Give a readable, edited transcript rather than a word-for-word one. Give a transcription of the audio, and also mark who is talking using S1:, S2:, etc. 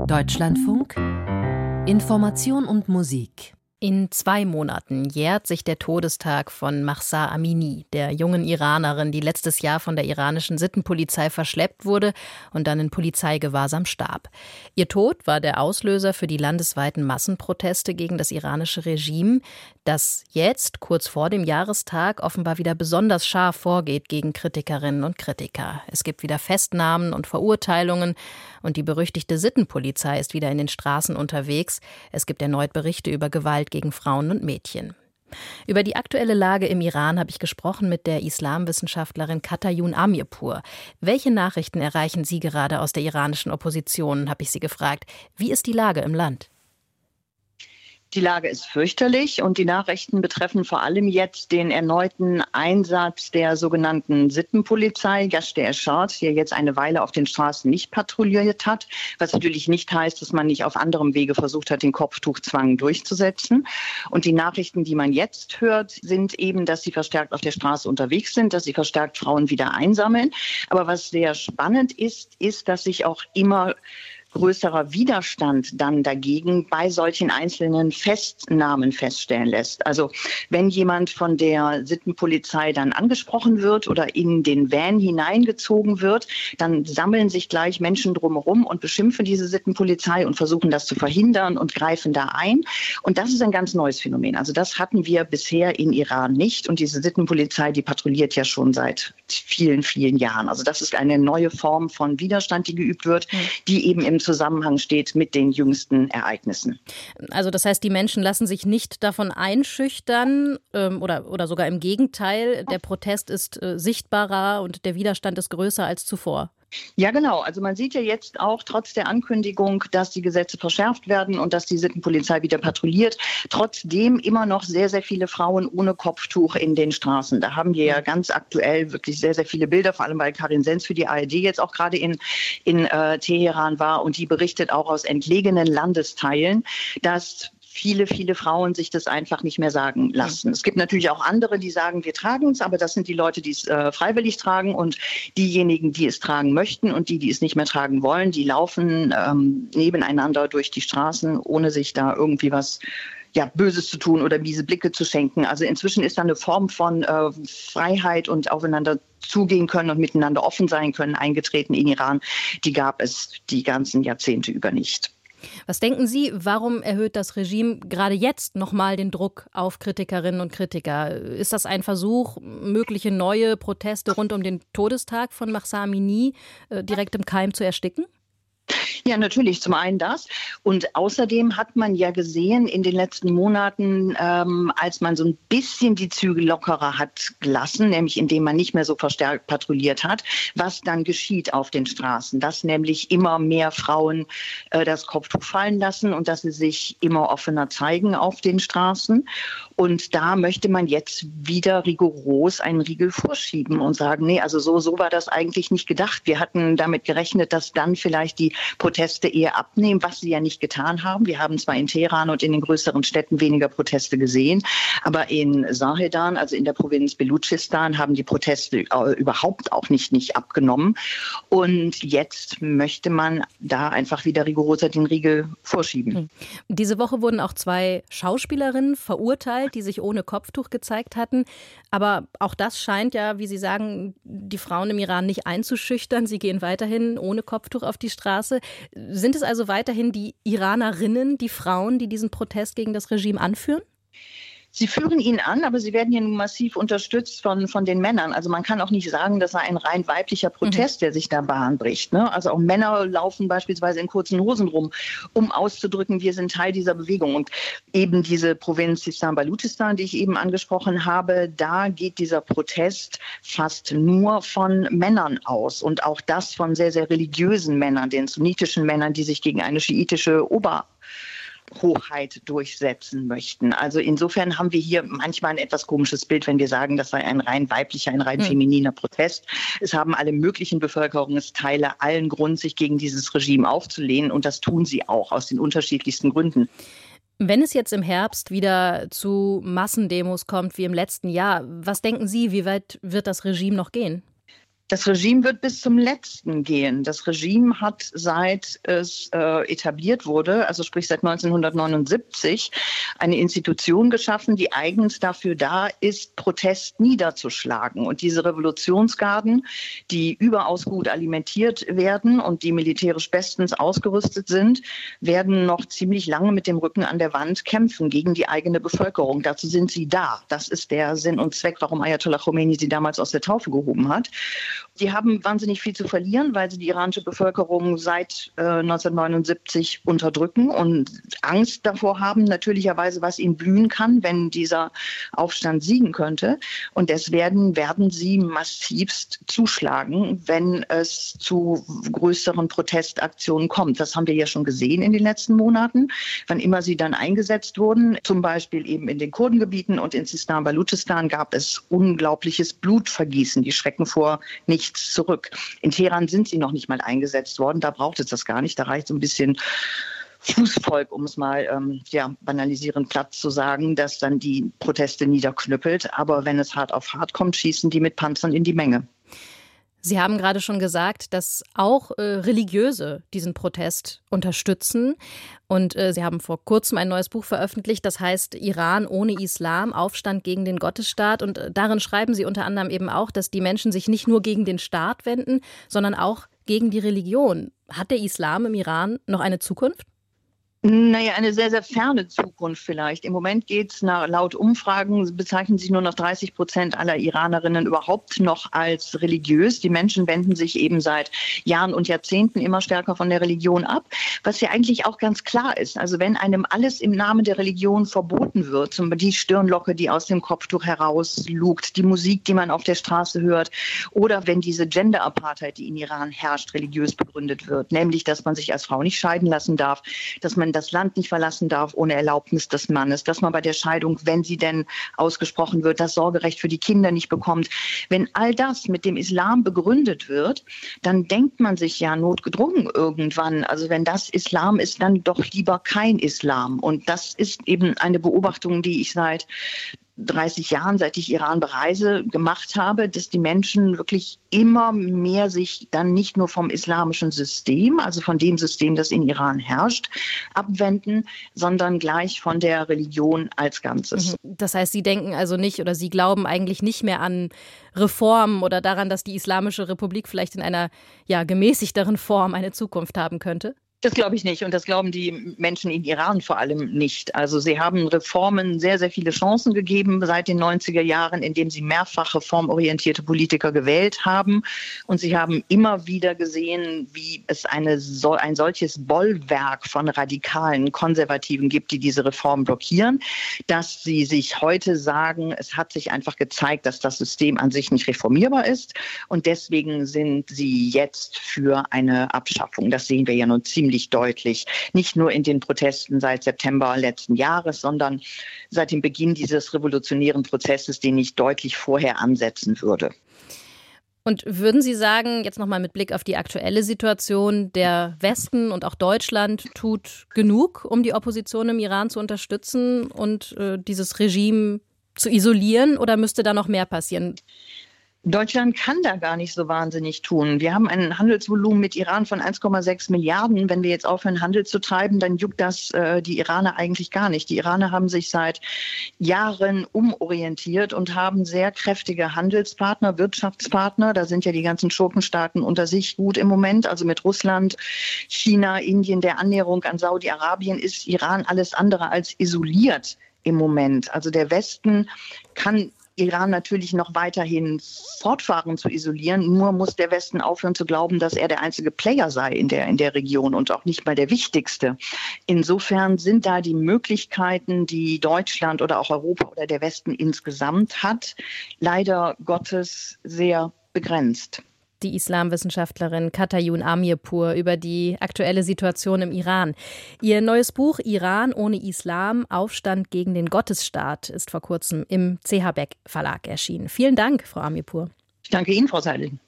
S1: Deutschlandfunk Information und Musik.
S2: In 2 Monaten jährt sich der Todestag von Mahsa Amini, der jungen Iranerin, die letztes Jahr von der iranischen Sittenpolizei verschleppt wurde und dann in Polizeigewahrsam starb. Ihr Tod war der Auslöser für die landesweiten Massenproteste gegen das iranische Regime, das jetzt, kurz vor dem Jahrestag, offenbar wieder besonders scharf vorgeht gegen Kritikerinnen und Kritiker. Es gibt wieder Festnahmen und Verurteilungen und die berüchtigte Sittenpolizei ist wieder in den Straßen unterwegs. Es gibt erneut Berichte über Gewalt gegen Frauen und Mädchen. Über die aktuelle Lage im Iran habe ich gesprochen mit der Islamwissenschaftlerin Katayun Amirpour. Welche Nachrichten erreichen Sie gerade aus der iranischen Opposition, habe ich sie gefragt. Wie ist die Lage im Land?
S3: Die Lage ist fürchterlich und die Nachrichten betreffen vor allem jetzt den erneuten Einsatz der sogenannten Sittenpolizei, Gasht Ershad, die jetzt eine Weile auf den Straßen nicht patrouilliert hat, was natürlich nicht heißt, dass man nicht auf anderem Wege versucht hat, den Kopftuchzwang durchzusetzen. Und die Nachrichten, die man jetzt hört, sind eben, dass sie verstärkt auf der Straße unterwegs sind, dass sie verstärkt Frauen wieder einsammeln. Aber was sehr spannend ist, dass sich auch immer größerer Widerstand dann dagegen bei solchen einzelnen Festnahmen feststellen lässt. Also wenn jemand von der Sittenpolizei dann angesprochen wird oder in den Van hineingezogen wird, dann sammeln sich gleich Menschen drumherum und beschimpfen diese Sittenpolizei und versuchen das zu verhindern und greifen da ein. Und das ist ein ganz neues Phänomen. Also das hatten wir bisher in Iran nicht. Und diese Sittenpolizei, die patrouilliert ja schon seit vielen, vielen Jahren. Also das ist eine neue Form von Widerstand, die geübt wird, die eben im Zusammenhang steht mit den jüngsten Ereignissen.
S2: Also das heißt, die Menschen lassen sich nicht davon einschüchtern oder sogar im Gegenteil, der Protest ist sichtbarer und der Widerstand ist größer als zuvor.
S3: Ja, genau. Also man sieht ja jetzt auch trotz der Ankündigung, dass die Gesetze verschärft werden und dass die Sittenpolizei wieder patrouilliert, trotzdem immer noch sehr, sehr viele Frauen ohne Kopftuch in den Straßen. Da haben wir ja ganz aktuell wirklich sehr, sehr viele Bilder, vor allem weil Karin Sens für die ARD jetzt auch gerade in Teheran war und die berichtet auch aus entlegenen Landesteilen, dass viele Frauen sich das einfach nicht mehr sagen lassen. Es gibt natürlich auch andere, die sagen, wir tragen es, aber das sind die Leute, die es freiwillig tragen und diejenigen, die es tragen möchten und die es nicht mehr tragen wollen, die laufen nebeneinander durch die Straßen, ohne sich da irgendwie was Böses zu tun oder miese Blicke zu schenken. Also inzwischen ist da eine Form von Freiheit und aufeinander zugehen können und miteinander offen sein können eingetreten in Iran. Die gab es die ganzen Jahrzehnte über nicht.
S2: Was denken Sie, warum erhöht das Regime gerade jetzt nochmal den Druck auf Kritikerinnen und Kritiker? Ist das ein Versuch, mögliche neue Proteste rund um den Todestag von Mahsa Amini direkt im Keim zu ersticken?
S3: Ja, natürlich. Zum einen das. Und außerdem hat man ja gesehen in den letzten Monaten, als man so ein bisschen die Zügel lockerer hat gelassen, nämlich indem man nicht mehr so verstärkt patrouilliert hat, was dann geschieht auf den Straßen. Dass nämlich immer mehr Frauen das Kopftuch fallen lassen und dass sie sich immer offener zeigen auf den Straßen. Und da möchte man jetzt wieder rigoros einen Riegel vorschieben und sagen, nee, also so war das eigentlich nicht gedacht. Wir hatten damit gerechnet, dass dann vielleicht die Proteste eher abnehmen, was sie ja nicht getan haben. Wir haben zwar in Teheran und in den größeren Städten weniger Proteste gesehen, aber in Sahedan, also in der Provinz Belutschistan, haben die Proteste überhaupt auch nicht abgenommen. Und jetzt möchte man da einfach wieder rigoroser den Riegel vorschieben.
S2: Diese Woche wurden auch 2 Schauspielerinnen verurteilt, die sich ohne Kopftuch gezeigt hatten. Aber auch das scheint ja, wie Sie sagen, die Frauen im Iran nicht einzuschüchtern. Sie gehen weiterhin ohne Kopftuch auf die Straße. Sind es also weiterhin die Iranerinnen, die Frauen, die diesen Protest gegen das Regime anführen?
S3: Sie führen ihn an, aber sie werden hier nun massiv unterstützt von den Männern. Also man kann auch nicht sagen, das sei ein rein weiblicher Protest, der sich da Bahn bricht. Ne? Also auch Männer laufen beispielsweise in kurzen Hosen rum, um auszudrücken, wir sind Teil dieser Bewegung. Und eben diese Provinz Sistan-Baluchistan, die ich eben angesprochen habe, da geht dieser Protest fast nur von Männern aus. Und auch das von sehr, sehr religiösen Männern, den sunnitischen Männern, die sich gegen eine schiitische Hochheit durchsetzen möchten. Also insofern haben wir hier manchmal ein etwas komisches Bild, wenn wir sagen, das sei ein rein weiblicher, ein rein femininer Protest. Es haben alle möglichen Bevölkerungsteile allen Grund, sich gegen dieses Regime aufzulehnen und das tun sie auch aus den unterschiedlichsten Gründen.
S2: Wenn es jetzt im Herbst wieder zu Massendemos kommt wie im letzten Jahr, was denken Sie, wie weit wird das Regime noch gehen?
S3: Das Regime wird bis zum Letzten gehen. Das Regime hat, seit es etabliert wurde, also sprich seit 1979, eine Institution geschaffen, die eigens dafür da ist, Protest niederzuschlagen. Und diese Revolutionsgarden, die überaus gut alimentiert werden und die militärisch bestens ausgerüstet sind, werden noch ziemlich lange mit dem Rücken an der Wand kämpfen gegen die eigene Bevölkerung. Dazu sind sie da. Das ist der Sinn und Zweck, warum Ayatollah Khomeini sie damals aus der Taufe gehoben hat. Die haben wahnsinnig viel zu verlieren, weil sie die iranische Bevölkerung seit 1979 unterdrücken und Angst davor haben, natürlicherweise, was ihnen blühen kann, wenn dieser Aufstand siegen könnte. Und deswegen werden sie massivst zuschlagen, wenn es zu größeren Protestaktionen kommt. Das haben wir ja schon gesehen in den letzten Monaten, wann immer sie dann eingesetzt wurden. Zum Beispiel eben in den Kurdengebieten und in Sistan-Baluchistan gab es unglaubliches Blutvergießen. Die schrecken vor nichts zurück. In Teheran sind sie noch nicht mal eingesetzt worden. Da braucht es das gar nicht. Da reicht so ein bisschen Fußvolk, um es mal banalisierend platt zu sagen, das dann die Proteste niederknüppelt. Aber wenn es hart auf hart kommt, schießen die mit Panzern in die Menge.
S2: Sie haben gerade schon gesagt, dass auch Religiöse diesen Protest unterstützen. Und Sie haben vor kurzem ein neues Buch veröffentlicht, das heißt Iran ohne Islam, Aufstand gegen den Gottesstaat. Und darin schreiben Sie unter anderem eben auch, dass die Menschen sich nicht nur gegen den Staat wenden, sondern auch gegen die Religion. Hat der Islam im Iran noch eine Zukunft?
S3: Naja, eine sehr, sehr ferne Zukunft vielleicht. Im Moment geht es laut Umfragen, bezeichnen sich nur noch 30% aller Iranerinnen überhaupt noch als religiös. Die Menschen wenden sich eben seit Jahren und Jahrzehnten immer stärker von der Religion ab, was ja eigentlich auch ganz klar ist. Also wenn einem alles im Namen der Religion verboten wird, zum Beispiel die Stirnlocke, die aus dem Kopftuch herauslugt, die Musik, die man auf der Straße hört, oder wenn diese Gender-Apartheid, die in Iran herrscht, religiös begründet wird, nämlich, dass man sich als Frau nicht scheiden lassen darf, dass man das Land nicht verlassen darf ohne Erlaubnis des Mannes, dass man bei der Scheidung, wenn sie denn ausgesprochen wird, das Sorgerecht für die Kinder nicht bekommt. Wenn all das mit dem Islam begründet wird, dann denkt man sich ja notgedrungen irgendwann, also wenn das Islam ist, dann doch lieber kein Islam. Und das ist eben eine Beobachtung, die ich seit 30 Jahren, seit ich Iran bereise, gemacht habe, dass die Menschen wirklich immer mehr sich dann nicht nur vom islamischen System, also von dem System, das in Iran herrscht, abwenden, sondern gleich von der Religion als Ganzes.
S2: Das heißt, Sie denken also nicht oder Sie glauben eigentlich nicht mehr an Reformen oder daran, dass die Islamische Republik vielleicht in einer gemäßigteren Form eine Zukunft haben könnte?
S3: Das glaube ich nicht und das glauben die Menschen in Iran vor allem nicht. Also sie haben Reformen sehr, sehr viele Chancen gegeben seit den 90er Jahren, indem sie mehrfach reformorientierte Politiker gewählt haben. Und sie haben immer wieder gesehen, wie es ein solches Bollwerk von radikalen Konservativen gibt, die diese Reform blockieren, dass sie sich heute sagen, es hat sich einfach gezeigt, dass das System an sich nicht reformierbar ist. Und deswegen sind sie jetzt für eine Abschaffung. Das sehen wir ja nun ziemlich deutlich. Nicht nur in den Protesten seit September letzten Jahres, sondern seit dem Beginn dieses revolutionären Prozesses, den ich deutlich vorher ansetzen würde.
S2: Und würden Sie sagen, jetzt nochmal mit Blick auf die aktuelle Situation, der Westen und auch Deutschland tut genug, um die Opposition im Iran zu unterstützen und dieses Regime zu isolieren, oder müsste da noch mehr passieren?
S3: Deutschland kann da gar nicht so wahnsinnig tun. Wir haben ein Handelsvolumen mit Iran von 1,6 Milliarden. Wenn wir jetzt aufhören, Handel zu treiben, dann juckt das die Iraner eigentlich gar nicht. Die Iraner haben sich seit Jahren umorientiert und haben sehr kräftige Handelspartner, Wirtschaftspartner. Da sind ja die ganzen Schurkenstaaten unter sich gut im Moment. Also mit Russland, China, Indien, der Annäherung an Saudi-Arabien ist Iran alles andere als isoliert im Moment. Also der Westen kann Iran natürlich noch weiterhin fortfahren zu isolieren. Nur muss der Westen aufhören zu glauben, dass er der einzige Player sei in der Region und auch nicht mal der wichtigste. Insofern sind da die Möglichkeiten, die Deutschland oder auch Europa oder der Westen insgesamt hat, leider Gottes sehr begrenzt.
S2: Die Islamwissenschaftlerin Katayun Amirpour über die aktuelle Situation im Iran. Ihr neues Buch Iran ohne Islam, Aufstand gegen den Gottesstaat ist vor kurzem im CH Beck Verlag erschienen. Vielen Dank, Frau Amirpour.
S3: Ich danke Ihnen, Frau Seidel.